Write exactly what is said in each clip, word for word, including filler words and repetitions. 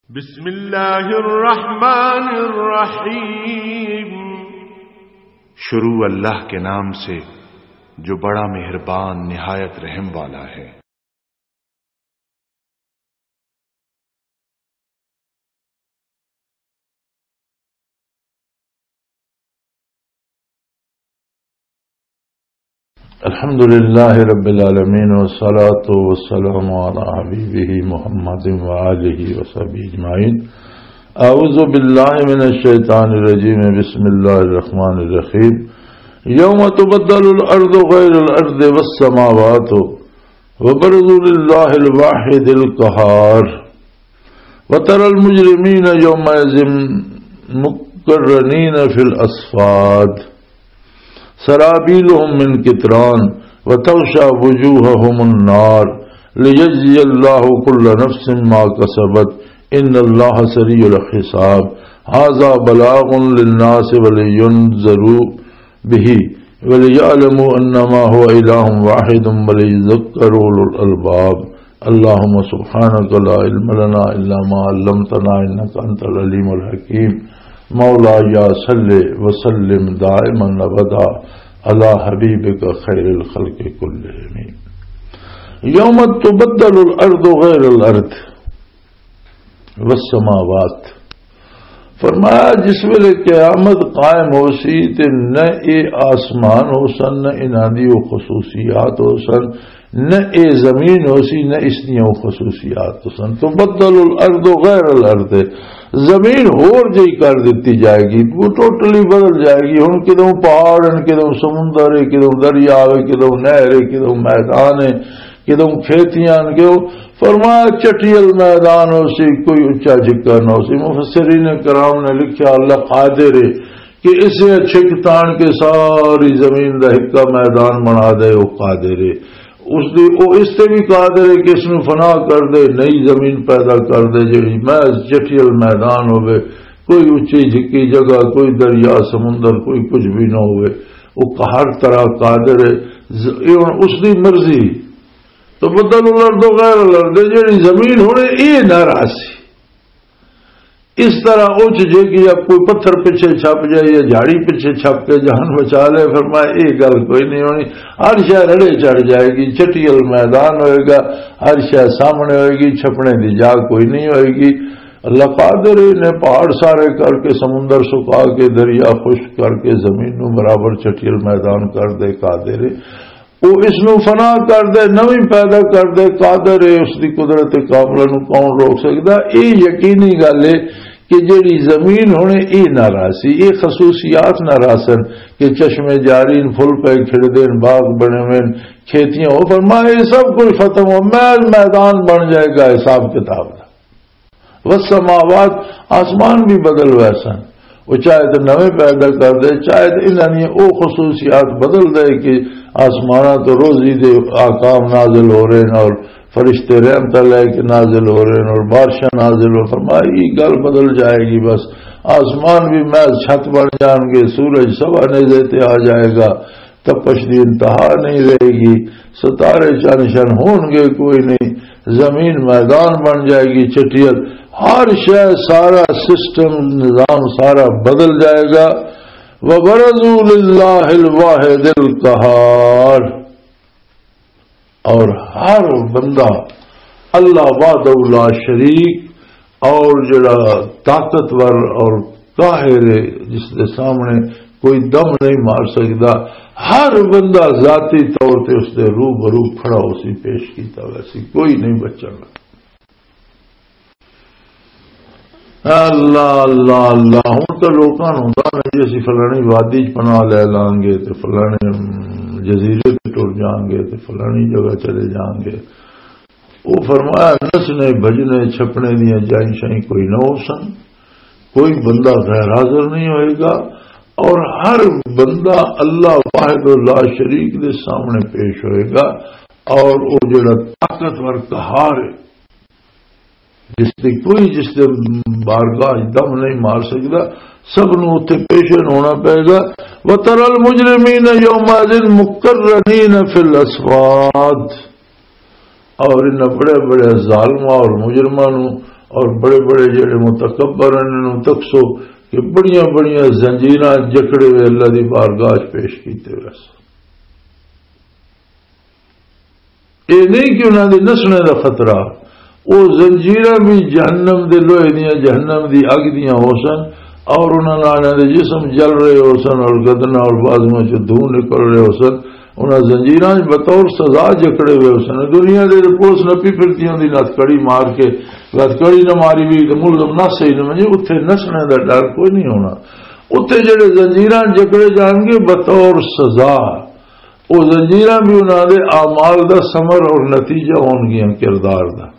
بسم اللہ الرحمن الرحیم۔ شروع اللہ کے نام سے جو بڑا مہربان نہایت رحم والا ہے۔ الحمد للہ رب العالمین والصلاة والسلام علی حبیبہ محمد وآلہ وصحبہ اجمعین۔ اعوذ باللہ من الشیطان الرجیم، بسم اللہ الرحمن الرحیم۔ یوم تبدل الارض غیر الارض والسماوات وبرزوا للہ الواحد القہار وتری المجرمین یومئذ مقرنین فی الاصفاد سرابیلهم من قطران وتغشى وجوههم النار ليجزي الله كل نفس ما كسبت ان الله سريع الحساب۔ هذا بلاغ للناس ولينذروا به وليعلموا انما هو اله واحد وليذكر اولو الالباب۔ اللهم سبحانك لا علم لنا الا ما علمتنا انك انت العليم الحكيم۔ مولا یا صلی وسلم دائما ابدا علی حبیبک خیر الخلق کلہم۔ یوم تبدل الارض غیر الارض والسماوات، فرمایا جس ویلے قیامت قائم ہو سی تے نہ اے آسمان ہو سن، نہ انہاں و خصوصیات ہو سن، نہ اے زمین ہو سی، نہ اس دیاں خصوصیات ہو سن۔ تبدل الارض غیر الارض، زمین ہور جی کر دیتی جائے گی، وہ ٹوٹلی بدل جائے گی۔ ہن کدوں پہاڑ ہیں، کدوں سمندر ہے، کدوں دریا ہے، کدوں نہر ہے، کدوں میدان ہے، کدوں کھیتیاں ہیں، کدوں فرمایا چٹیل میدان ہو سی، کوئی اچا جھکا نہ ہو سی۔ مفسرین کرام نے لکھا اللہ قادر ہے کہ اسے چھک تان کے ساری زمین دا ہکا میدان بنا دے، وہ قادر ہے۔ اس دی او اس سے بھی قادر ہے کہ اس میں فنا کر دے، نئی زمین پیدا کر دے جڑی محض چٹیل میدان ہوئے، کوئی اچھی جھکی جگہ، کوئی دریا سمندر، کوئی کچھ بھی نہ ہوئے۔ وہ ہر طرح قادر ہے، اس دی مرضی۔ تو بدل الارض غیر الارض، جڑی زمین ہونے یہ نہ راسی اس طرح اچ جے کہ اب کوئی پتھر پیچھے چھپ جائے یا جھاڑی پیچھے چھپ کے جان بچا لے، فرمایا یہ گل کوئی نہیں ہونی۔ ہر شے رڑے چڑھ جائے گی، چٹیل میدان ہوئے گا، ہر شے سامنے ہوئے گی، چھپنے دی جا کوئی نہیں ہوئے گی۔ اللہ قادر نے پہاڑ سارے کر کے، سمندر سکا کے، دریا خشک کر کے، زمین نو برابر چٹیل میدان کر دے، قادر وہ اس نو فنا کر دے، نویں پیدا کر دے، قادر ہے۔ اس دی قدرت کاملہ نو کون روک سکتا؟ یہ یقینی گل ہے کہ جیڑی زمین ہونے ای نہ راسی، یہ خصوصیات نہ راسن کہ چشمے جارین، پھل پہ کھڑ دین، باغ بنے ہوئے، کھیتیاں ہو، فرمایا یہ سب کچھ ختم ہو، محض میدان بن جائے گا حساب کتاب کا۔ والسماوات، آسمان بھی بدل ویسن، وہ چاہے تو نویں پیدا کر دے، چاہے تو انہوں نے وہ خصوصیات بدل دے کہ آسمانہ تو روزی دے آکام نازل ہو رہے ہیں اور فرشتے رحمت لے کے نازل ہو رہے ہیں اور بارشاں نازل ہو، فرمایا یہ گل بدل جائے گی۔ بس آسمان بھی محض چھت بن جان گے، سورج سوا نیزے تے آ جائے گا، تپش دی انتہا نہیں رہے گی، ستارے چن شن ہون گے کوئی نہیں، زمین میدان بن جائے گی چٹیل، ہر شے سارا سسٹم نظام سارا بدل جائے گا۔ وَبَرَزُوا لِلَّهِ الْوَاحِدِ الْقَهَّارِ، اور ہر بندہ اللہ وحدہ لا شریک اور جڑا طاقتور اور قاہر ہے، جس کے سامنے کوئی دم نہیں مار سکتا، ہر بندہ ذاتی طور پہ اس کے روبرو کھڑا ہو سی، پیش کیتا ویسی کوئی نہیں بچا گا۔ اللہ اللہ اللہ ہوں تو لوگوں ہوں جی اسی فلانی وادی چ پناہ لے لیں گے تو فلانے جزیرے پہ ٹر جائیں گے تو فلانی جگہ چلے جائیں گے۔ وہ فرمایا نسنے بجنے چھپنے دیا جائیں شائیں کوئی نہ ہو سن، کوئی بندہ غیر حاضر نہیں ہوئے گا، اور ہر بندہ اللہ واحد لا شریک دے سامنے پیش ہوئے گا، اور وہ جڑا طاقتور قہار ہے جس سے کوئی جس سے بارگاہ دم نہیں مار سکتا، سب نو اتنے پیشن ہونا پائے گا۔ وَتَرَى الْمُجْرِمِينَ يَوْمَئِذٍ مُقَرَّنِينَ فِي الْأَصْفَادِ، اور ان بڑے بڑے ظالموں اور مجرموں اور بڑے بڑے جڑے متکبر انہوں تکسو کہ بڑیاں بڑیاں زنجیراں جکڑے ہوئے اللہ دی بارگاہ پیش کیتے ہوئے یہ نہیں کہ انہوں نے نسنے دا خطرہ وہ زنجیراں بھی جہنم دے لوہے دیاں جہنم دی اگ دیاں ہو سن اور انہوں نے جسم جل رہے ہو سن اور گدنا اور بازو سے دھوں نکل رہے ہو سن انہوں زنجیراں بطور سزا جکڑے ہوئے ہو سن دنیا دے پولیس نپی پھرتی ہوں نت کڑی مار کے رت کڑی نہ ماری بھی تو ملزم نس ہی نہ مجھے اتنے نسنے کا ڈر کوئی نہیں ہونا اتنے جڑے زنجیراں جکڑے جان گے بطور سزا وہ زنجیراں بھی انہوں نے اعمال دا ثمر اور نتیجہ ہون گیا کردار دا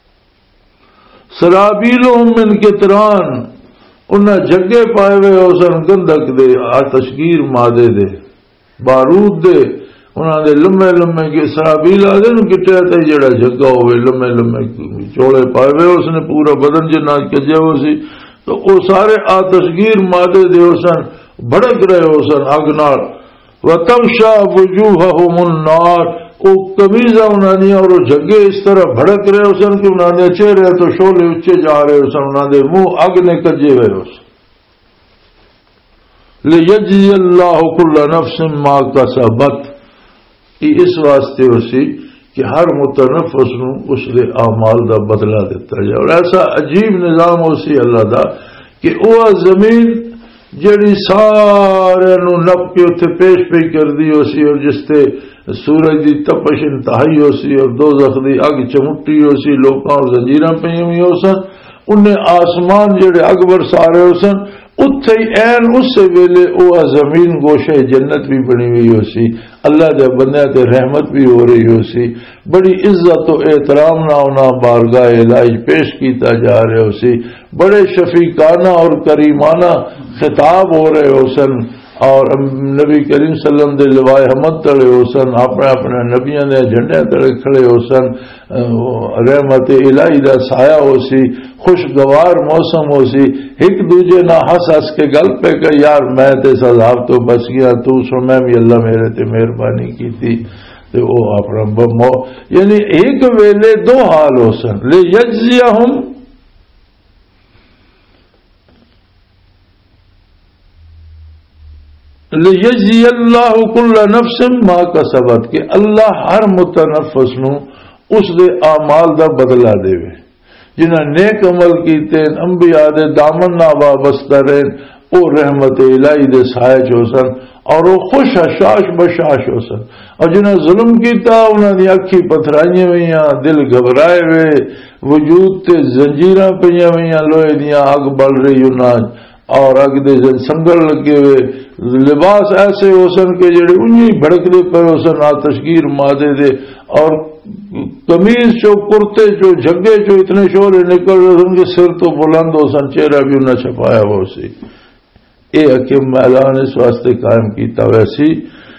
سرابیلہم من قطران انہیں جگے پائے ہوئے ہو سن گندک دے آتشگیر مادے دے بارود دے انہوں نے لمے لمے کے سرابیل آدھے نو کٹیا تے جڑا جگہ ہوئے لمے لمے چوڑے پائے ہوئے اس نے پورا بدن جنا کجے ہو سی تو وہ سارے آتشگیر مادے دے ہو سن بھڑک رہے ہو سن اگ نال وتغشا وجوہہم النار وہ کمیزاں انہوں نے اور وہ جگے اس طرح بھڑک رہے ہو سن کہ انہوں نے چہرے تو شولے اچھے جا رہے ہو سن انہوں نے منہ اگ نے کجے ہوئے ہو سن لیجزی اللہ کل نفس ما کسبت اس واسطے اسی کہ ہر متنفس نو اس دے اعمال دا بدلہ دیتا جائے اور ایسا عجیب نظام اسی اللہ دا کہ وہ زمین جڑی سارے نو نپ کے اتنے پیش پی کر دی ہو سی اور جس تے سورج دی تپش انتہائی ہو سی اور دوزخ دی اگ چمٹی ہو سی لوکاں اور زنجیراں پئی ہوئی ہو سن انہیں آسمان جڑے اگ برسا رہے ہو سن اتھے این اس سے ویلے او زمین گوشے جنت بھی بنی ہوئی ہو سی اللہ دے بندے تے رحمت بھی ہو رہی ہو سی بڑی عزت و احترام نہ ہونا بارگاہ الہی پیش کیتا جا رہے ہو سی بڑے شفیقانہ اور کریمانہ خطاب ہو رہے ہو سن اور نبی کریم صلی اللہ علیہ وسلم دے لوائے حمد تڑے ہو سن اپنے اپنے نبیوں نے جھنڈے تڑے کھڑے ہو سن رحمت الہی دا سایہ ہو سی خوشگوار موسم ہو سی ایک دوجے نہ ہس ہس کے گل پہ کہ یار میں تے سزاب تو بس گیا تو سو میں بھی اللہ میرے تے مہربانی کی تھی تو وہ اپنا بمو یعنی ایک ویلے دو حال ہو سن لے یجزیہم لیجزی اللہ کل نفس ما کسبت کہ اللہ ہر متنفس نو اس دے اعمال دا بدلہ دے وے جنہاں نیک عمل کیتے انبیاء دے دامن نہ وابستہ رہن او رحمت الہی دے سائے ہو سن اور وہ خوش حشاش بشاش ہو سن اور جنہاں ظلم کیتا انہاں دی اکھی پتھرائیاں ہوئیاں دل گھبرائے ہوئے وجود تے زنجیراں پئیاں ہوئیاں لوہے دیاں اگ بل رہی انہاں اور اگ دے سنگل لگے ہوئے لباس ایسے ہو سن کے جڑے انہی بھڑکتے پے ہو سن آتشگیر مادے دے اور قمیض چو کرتے چو جھگے چو اتنے شورے نکل رہے سن کے سر تو بلند ہو سن چہرہ بھی انہیں چھپایا ہو سی اے حکیم اعلان اس واسطے قائم کیتا ویسی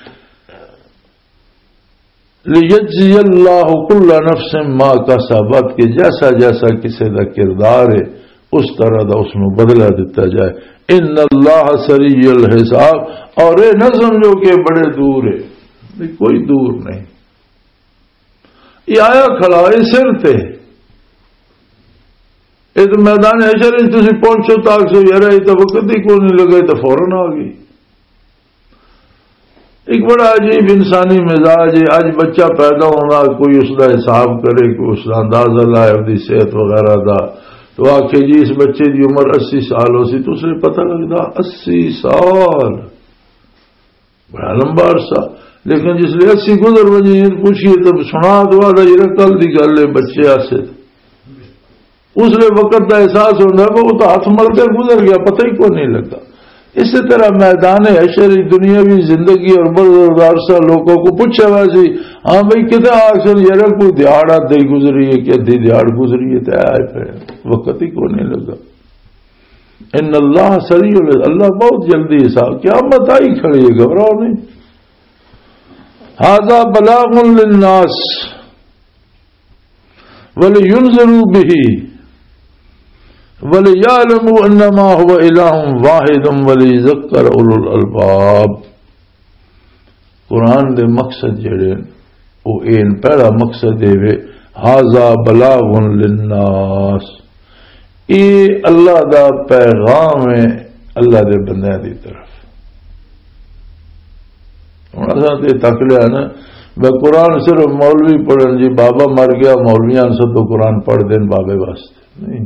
لیجزی اللہ کل نفس ما کسبت کہ جیسا جیسا کسی دا کردار ہے اس طرح دا اس میں بدلہ دیتا جائے ان اللہ سریع الحساب اور اے نہ سمجھو کہ بڑے دور ہے کوئی دور نہیں یہ آیا کھڑا ہے سر تے یہ تو میدان حشر تسی پہنچو تاک سو یار یہ تو وقت ہی کو نہیں لگا تو فوراً آ گئی ایک بڑا عجیب انسانی مزاج ہے آج بچہ پیدا ہونا کوئی اس کا حساب کرے کوئی اس کا اندازہ لائے اپنی صحت وغیرہ دا تو آخے جی اس بچے کی عمر اسی سال ہو سی تو اسے پتہ لگتا اسی سال بڑا لمبا عرصہ لیکن جس لیے اسی گزر بجے پوچھیے تو سنا دعا تھا یہ کل دی گل ہے بچے آسے اس لیے وقت کا احساس ہوتا ہے وہ تو ہاتھ مل کر گزر گیا پتہ ہی کو نہیں لگا اسی طرح میدان حشر دنیاوی زندگی اور بڑا عرصہ لوگوں کو پوچھا ویسی ہاں بھائی کتنا آخر یہ کوئی دیہڑ آدھی گزری ہے کہ ادھی دیہڑ گزری ہے تو آئے پہ وقت ہی کو نہیں لگا ان اللہ سریع اللہ بہت جلدی حساب قیامت آئی کھڑی ہے گھبراؤ نہیں ھذا بلاغ للناس ولینذروا به وَلِيَعْلَمُوا أَنَّمَا هُوَ إِلَٰهٌ وَاحِدٌ وَلِيَذَّكَّرَ أُولُو الْأَلْبَابِ قرآن دے مقصد جڑے وہ این پہلا مقصد ہے ھذا بلاغ للناس یہ اللہ دا پیغام ہے اللہ دے بندیاں دی طرف. ہوں اصل تو تک لیا نا میں قرآن صرف مولوی پڑھن جی بابا مر گیا مولویاں سب تو قرآن پڑھ دین بابے واسطے نہیں.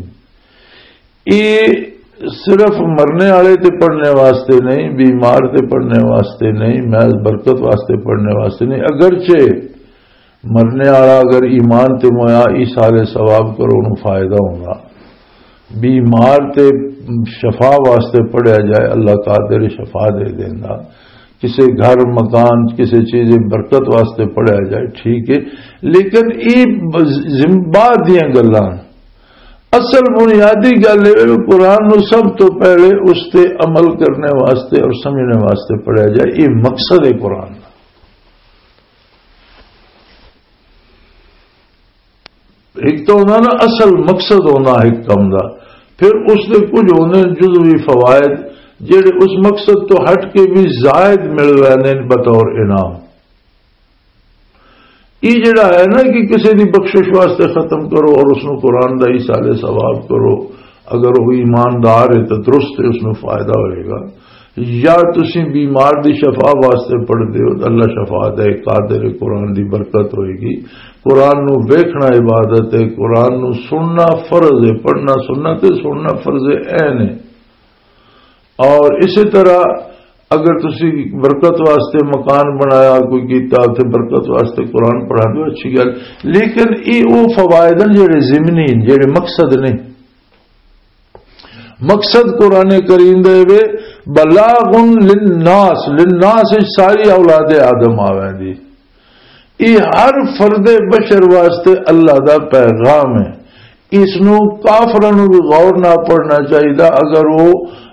یہ صرف مرنے والے تے پڑھنے واسطے نہیں، بیمار تے پڑھنے واسطے نہیں، محض برکت واسطے پڑھنے واسطے نہیں. اگرچہ مرنے والا اگر ایمان تے مویا ای سارے ثواب کرو انہوں فائدہ ہوگا. بیمار تے شفا واسطے پڑھیا جائے اللہ قادر شفا دے دینا. کسی گھر مکان کسی چیز برکت واسطے پڑھیا جائے ٹھیک ہے، لیکن یہ بعد دیا گلاں. اصل بنیادی گل ہے قرآن نو سب تو پہلے اس تے عمل کرنے واسطے اور سمجھنے واسطے پڑھیا جائے. یہ مقصد ہے قرآن کا. ایک تو ہونا نا اصل مقصد ہونا ایک کم دا، پھر اس نے کچھ ہونے جزوی فوائد جڑے اس مقصد تو ہٹ کے بھی زائد مل رہے ہیں بطور انعام. یہ جڑا ہے نا کہ کسی دی بخشش واسطے ختم کرو اور اس نے قرآن دا ایصال ثواب کرو، اگر وہ ایماندار ہے تو درست ہے اس میں فائدہ ہوئے گا. یا تسی بیمار دی شفا واسطے پڑھ دیو تو اللہ شفا دے قادر قرآن دی برکت ہوئے گی. قرآن نو ویکھنا عبادت ہے، قرآن نو سننا فرض ہے، پڑھنا سنت ہے، سننا فرض عین ہے. اور اسی طرح اگر تسی برکت واسطے مکان بنایا کوئی کیتا تے برکت واسطے قرآن پڑھا دو اچھی گل، لیکن یہ وہ فوائد جڑے ضمنی جڑے مقصد نہیں. مقصد قرآن کریم دے وے بلاغ للناس، للناس ساری اولاد آدم آویں دی. یہ ہر فرد بشر واسطے اللہ دا پیغام ہے. اس نو کافروں بھی غور نہ پڑھنا چاہیے. اگر وہ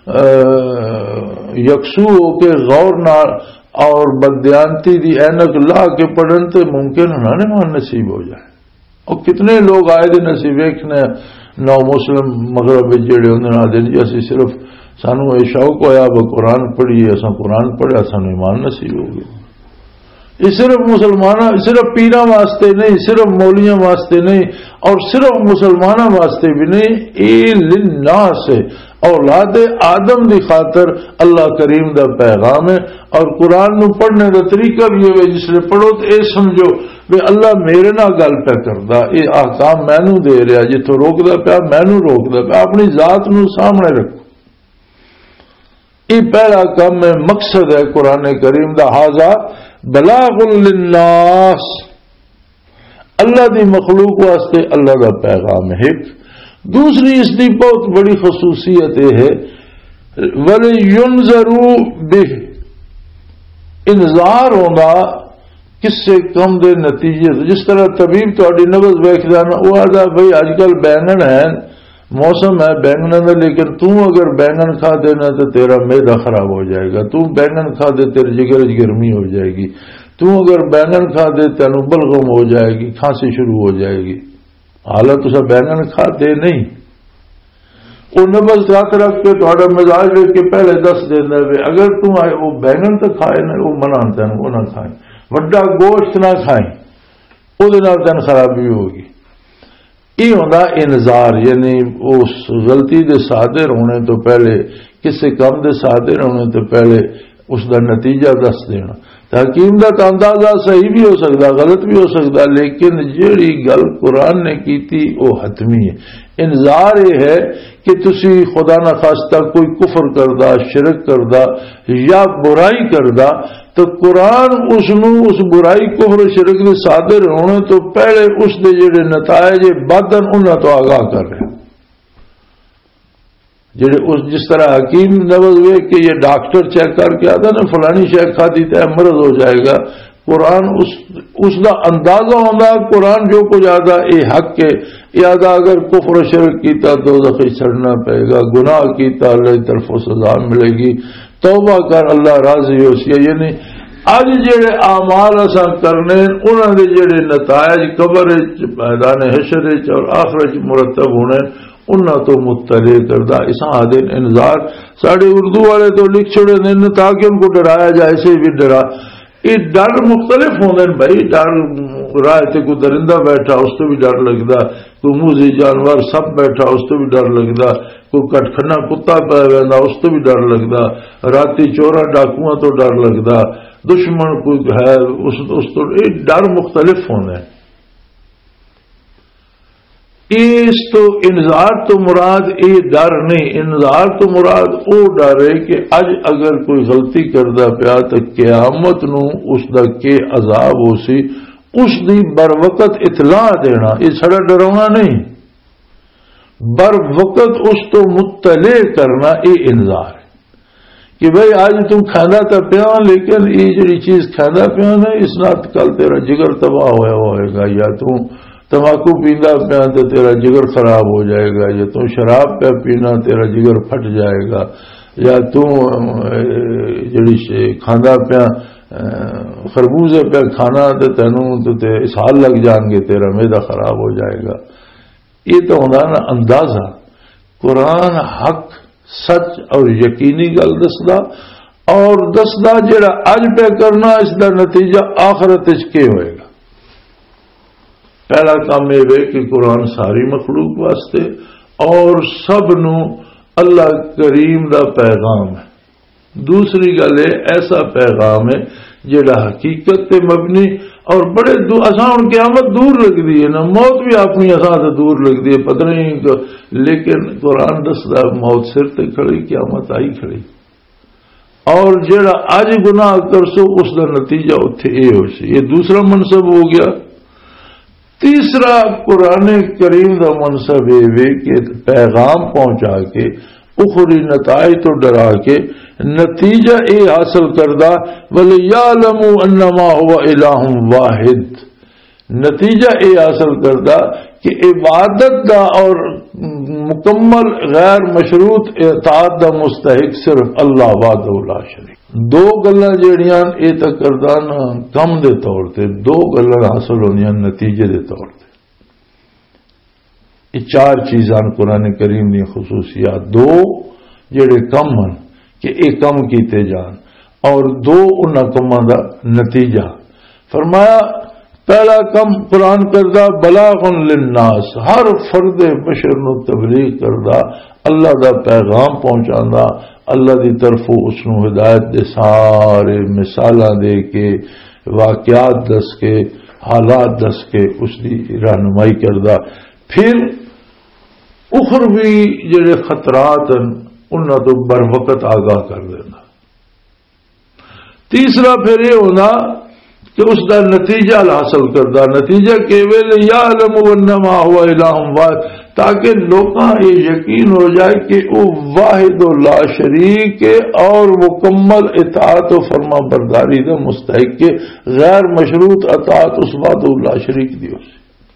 یکسو ہو کے غور نہ اور بدیانتی دی اینک لا کے پڑھن تو ممکن ہونا نہیں وہاں نصیب ہو جائے. اور کتنے لوگ آئے دے نصیب ویکھنے نو مسلم مغرب جڑے ہوندے آدھے جی اسی صرف سانو یہ شوق ہویا وہ قرآن پڑھیے اساں قرآن پڑھیا سانو ایمان نصیب ہو گیا. یہ صرف مسلمانوں صرف پیراں واسطے نہیں، صرف مولیاں واسطے نہیں، اور صرف مسلمانوں واسطے بھی نہیں. اے للناس ہے، اولاد آدم دی خاطر اللہ کریم دا پیغام ہے. اور قرآن نو پڑھنے دا طریقہ بھی ہے جس نے پڑھو تو اے سمجھو کہ اللہ میرے نال گل پہ کردا، اے احکام مینوں دے رہا، جتوں روکدا پیا مینوں روکدا پیا. اپنی ذات نو سامنے رکھو. یہ پہلا کام ہے، مقصد ہے قرآن کریم دا. ھذا بلاغ للناس، اللہ دی مخلوق واسطے اللہ دا پیغام ہے. دوسری اس کی بہت بڑی خصوصیت یہ ہے وَلِيُنذَرُوا بِهِ، انذار ہونا کس سے کم دے نتیجے. جس طرح طبیب تہاڈی نبض ویکھدا نا، وہ آخدا بھائی اج کل بینگن ہے موسم ہے بینگن کا، لیکن تو اگر بینگن کھا دینا تو تیرا معدہ خراب ہو جائے گا. تو بینگن کھا دے تیرے جگر گرمی ہو جائے گی. تو اگر بینگن کھا دے تینوں بلغم ہو جائے گی، کھانسی شروع ہو جائے گی. حالت اسا بینگن کھاتے نہیں. وہ نبض رکھ رکھ کے تھوڑا مزاج دیکھ کے پہلے دس دینا ہے اگر تم وہ بینگن تو کھائے نا وہ منع تین وہ نہ کھائیں، وڈا گوشت نہ کھائیں، وہ تین خرابی ہوگی. یہ ہوتا انذار، یعنی اس غلطی دے صادر ہونے تو پہلے، کسی کام دے صادر ہونے تو پہلے اس دا نتیجہ دس دینا. حکیم دا تو اندازہ صحیح بھی ہو سکتا غلط بھی ہو سکتا، لیکن جیڑی گل قرآن نے کی تھی وہ حتمی ہے. انذار یہ ہے کہ تسی خدا نہ خواستہ کوئی کفر کردہ شرک کردہ یا برائی کردہ تو قرآن اس نو اس برائی کفر شرک دے صادر ہونے تو پہلے اس دے جڑے نتائج بدن انہاں تو آگاہ کر رہے ہیں. جڑے اس جس طرح حکیم نبض ہوئے کہ یہ ڈاکٹر چیک کر کے آتا نا فلانی شے کھاتی تے مرض ہو جائے گا، قرآن اس اس دا اندازہ ہوتا قرآن جو کچھ آدھا یہ حق کے یاد اگر کفر و شرک کیتا تو دخی چڑھنا پڑے گا، گناہ کیتا اللہ کی طرف سزا ملے گی، توبہ کر اللہ راضی ہو سی. یعنی اج جڑے اعمال اساں کرنے انہاں دے جڑے نتائج قبر وچ میدان حشر وچ اور آخرت مرتب ہونے انہاں تو مطلع کردہ. اس آدھے انذار ساڑھے اردو والے تو لکھ چھوڑے دیں تاکہ ان کو ڈرایا جائے، ایسے بھی ڈرا. یہ ڈر مختلف ہوندے ہیں بھائی. ڈر رائے تے کوئی درندہ بیٹھا اس تو بھی ڈر لگتا، کوئی موزی جانور سپ بیٹھا اس تو بھی ڈر لگتا، کوئی کٹکھنا کتا پہ رہتا اس تو بھی ڈر لگتا، راتی چورا ڈاکواں تو ڈر لگتا، دشمن کوئی ہے اس, اس تو یہ ڈر مختلف ہونا ہے۔ اس تو انذار تو مراد یہ ڈر نہیں، انذار تو مراد وہ ڈر ہے کہ اج اگر کوئی غلطی کردا پیا تو قیامت نو اس دا کے عذاب ہو سی، اس دی بر وقت اطلاع دینا، یہ سڑا ڈراؤنا نہیں، بر وقت اس تو مطلع کرنا یہ انذار ہے کہ بھئی آج تم کھانا تو پیا لیکن یہ جڑی چیز کھانا پیا نا اس نات کل تیرا جگر تباہ ہوا ہوئے گا، یا تم تمباکو پیندا پیا تو تیرا جگر خراب ہو جائے گا، یا تم شراب پہ پینا تیرا جگر پھٹ جائے گا، یا تم جڑی کھانا پیا خربوزے پہ کھانا تو تینوں تو اسہال لگ جان گے، تیرا معدہ خراب ہو جائے گا۔ یہ تو ہونا نا اندازہ۔ قرآن حق سچ اور یقینی گل دسدا اور دسدا جڑا اج پہ کرنا اس دا نتیجہ آخرت وچ کے ہوئے گا۔ پہلا کام یہ کہ قرآن ساری مخلوق واسطے اور سب نو اللہ کریم دا پیغام ہے۔ دوسری گل ایسا پیغام ہے جڑا حقیقت تے مبنی اور بڑے اساں ہن قیامت دور لگدی ہے نا، موت بھی اپنی اساں تے دور لگدی ہے، پتہ نہیں، لیکن قرآن دسدا موت سر تے کھڑی، قیامت آئی کھڑی، اور جڑا اج گناہ کرسو اس دا نتیجہ اتھے اے ہو سی۔ یہ دوسرا منصب ہو گیا۔ تیسرا قرآن کریم کا منصب یہ کہ پیغام پہنچا کے اخری نتائج تو ڈرا کے نتیجہ یہ حاصل کردہ وَلِيَعْلَمُوا أَنَّمَا هُوَ إِلَٰهٌ وَاحِدٌ، نتیجہ یہ حاصل کردہ کہ عبادت دا اور مکمل غیر مشروط اطاعت دا مستحق صرف اللہ وحدہ لا شریک۔ دو گلاں جڑیاں یہ تک کردہ نا کم دے طور تے، دو گلاں حاصل ہونیاں نتیجے دے طور تے۔ یہ چار چیزاں قرآن کریم دی خصوصیات، دو جڑے کم ہیں کہ یہ کم کیتے جان اور دو انہاں کماں دا نتیجہ۔ فرمایا پہلا کم قرآن کردہ بلاغ للناس، ہر فرد بشر نو تبلیغ کردہ، اللہ دا پیغام پہنچاندہ، اللہ دی طرف اس نو ہدایت دے سارے مثالاں دے کے، واقعات دس کے، حالات دس کے اس دی رہنمائی کردہ، پھر اخروی جڑے خطرات ہیں انہاں تو بر وقت آگاہ کر دینا۔ تیسرا پھر یہ ہونا کہ اس کا نتیجہ حاصل کردہ، نتیجہ کہ یعلم انما هو الہ واحد، تاکہ لوگاں یہ یقین ہو جائے کہ وہ واحد و لا شریک اور مکمل اطاعت و فرما برداری کا مستحق کے، غیر مشروط اطاعت اس واحد و لا شریک دی ہو سی،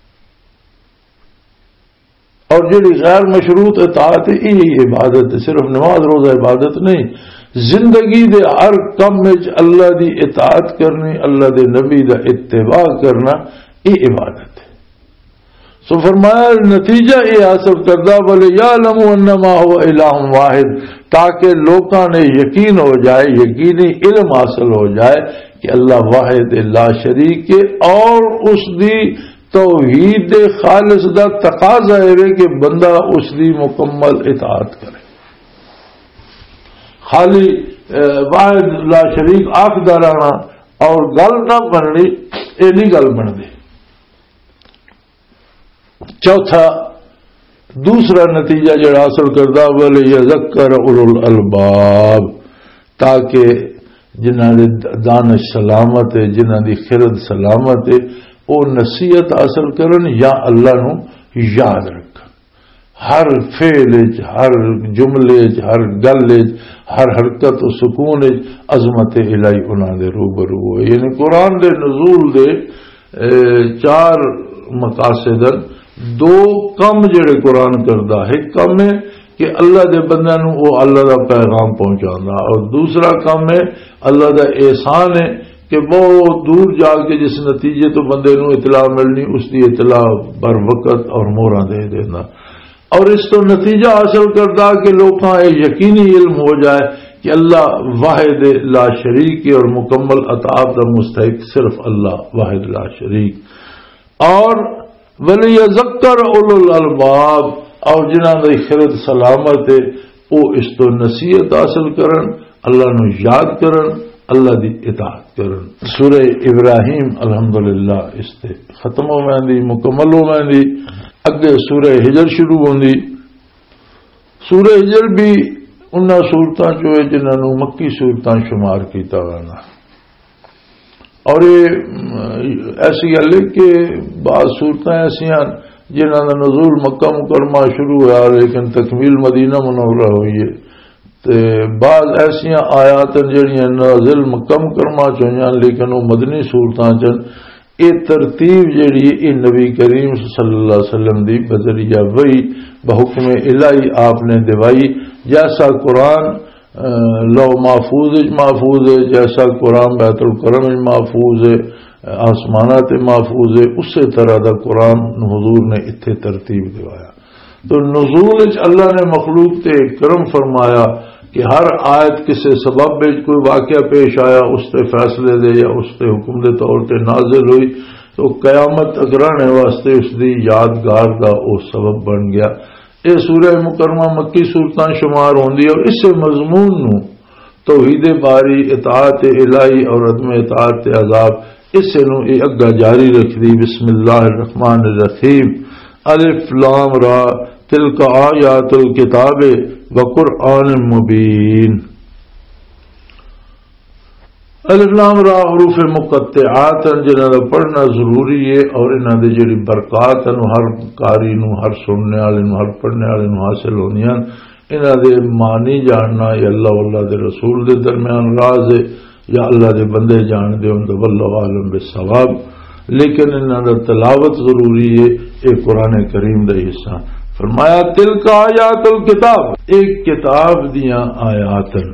اور جڑی غیر مشروط اطاعت ہے یہ عبادت ہے، صرف نماز روزہ عبادت نہیں، زندگی دے ہر کم وچ اللہ دی اطاعت کرنی، اللہ دے نبی دا اتباع کرنا، یہ عبادت ہے۔ سو فرمایا نتیجہ یہ حاصل کردہ وَلِيَعْلَمُوا أَنَّمَا هُوَ إِلَٰهٌ وَاحِدٌ، تاکہ لوگاں نے یقین ہو جائے، یقینی علم حاصل ہو جائے کہ اللہ واحد لا شریک ہے، اور اس دی توحید خالص دا تقاضا ہے کہ بندہ اس دی مکمل اطاعت کرے، خالی واحد لا شریک آخدا رہنا اور گل نہ بننی، یہ نہیں گل بنتی۔ چوتھا دوسرا نتیجہ جڑا حاصل کردہ وَلِيَذَكَّرَ أُولُو الْأَلْبَابِ، تاکہ جنہاں دی دانش سلامت ہے، جنہاں دی خرد سلامت ہے، وہ نصیحت حاصل کرن یا اللہ نو یاد رکھن، ہر فعل وچ، ہر جملے وچ، ہر گل وچ، ہر حرکت و سکون وچ عظمت الہی انہاں دے روبرو ہوئے۔ یعنی قرآن دے نزول دے چار مقاصد، دو کم جڑے قرآن کردہ، ایک کم ہے کہ اللہ دے بندے نو وہ اللہ دا پیغام پہنچانا، اور دوسرا کم ہے اللہ دا احسان ہے کہ بہت دور جا کے جس نتیجے تو بندے نو اطلاع ملنی اس دی اطلاع بر وقت اور موراں دے دینا، اور اس تو نتیجہ حاصل کردہ کہ لوگاں یہ یقینی علم ہو جائے کہ اللہ واحد لا شریک اور مکمل اطاعت کا مستحق صرف اللہ واحد لا شریک۔ اور وَلِيَذَكَّرَ أُولُو الْأَلْبَابِ اور جنہاں دی خرد سلامت ہے وہ اس تو نصیحت حاصل کرن، اللہ نو یاد کرن، اللہ دی اطاعت کرن۔ سورہ ابراہیم الحمدللہ اس تے ختم ہو ویندی، مکمل ہو ویندی۔ اگے سورہ ہجر شروع ہوندی۔ سورہ ہجر بھی انہاں صورتاں جو ہے جنہاں نو مکی صورتاں شمار کیتا وینا، اور یہ ایسی گل ہے کہ بعض صورتاں ایسیاں جنہاں دا نزول مکہ مکرمہ شروع ہوا لیکن تکمیل مدینہ منورہ ہوئی ہے، تے بعض ایسیاں آیات جڑیاں نازل مکہ مکرمہ چوئیاں لیکن وہ مدنی صورتاں چن۔ یہ ترتیب جڑی ہے نبی کریم صلی اللہ علیہ وسلم دی بذریعہ وحی بحکم الہی آپ نے دوائی، جیسا قرآن لو محفوظ محفوظ ہے، جیسا قرآن بیت الکرم محفوظ ہے، آسمانات محفوظ ہے، اسی طرح دا قرآن حضور نے اتنے ترتیب دوایا۔ تو نزول اللہ نے مخلوق تے کرم فرمایا کہ ہر آیت کسی سبب میں کوئی واقعہ پیش آیا، اس تے فیصلے دے یا اس تے حکم دے طور تے نازل ہوئی تو قیامت اگرانے واسطے اس دی یادگار دا وہ سبب بن گیا۔ یہ سورہ مکرمہ مکی صورتاں شمار ہوندی اور اس مضمون نو توحید باری، اطاعت الہی اور عدم اطاعت عذاب اس نو یہ اگا جاری رکھ دی۔ بسم اللہ الرحمن الرحیم، الف لام را تلک آیات الکتاب وقرآن مبین۔ الف لام را حروف مقطعات جنہاں دا پڑھنا ضروری ہے اور انہاں دی جڑی برکات ہیں ہر قاری نو، ہر سننے والے نو، ہر پڑھنے والے نو حاصل ہونیاں۔ انہاں دے معنی جاننا یا اللہ واللہ دے رسول دے درمیان راز ہے یا اللہ دے بندے جان دے ہوں تو واللہ عالم بالصواب، لیکن انہاں دا تلاوت ضروری ہے۔ ایک قرآن کریم دا حصہ فرمایا تلک آیات الکتاب، ایک کتاب دیاں آیاتن۔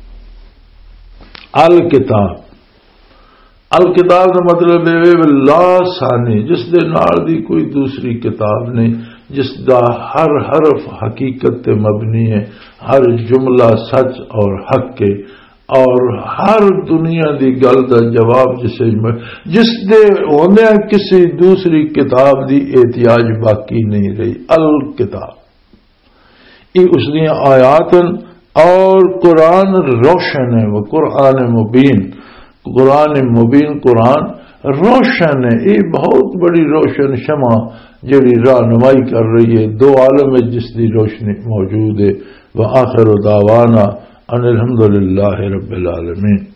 الکتاب الکتاب کا مطلب ہے لا ثانی، جس دے نال دی کوئی دوسری کتاب نہیں، جس دا ہر حرف حقیقت تے مبنی ہے، ہر جملہ سچ اور حق کے، اور ہر دنیا دی گل دا جواب جسے جس دے ہوندے کسی دوسری کتاب دی احتیاج باقی نہیں رہی۔ الکتاب یہ اس دی آیاتن، اور قرآن روشن ہے، وہ قرآن مبین، قرآن مبین قرآن روشن ہے، یہ بہت بڑی روشن شمع جڑی رہنمائی کر رہی ہے دو عالم میں جس دی روشنی موجود ہے۔ وآخر دعوانا ان الحمد للہ رب العالمین۔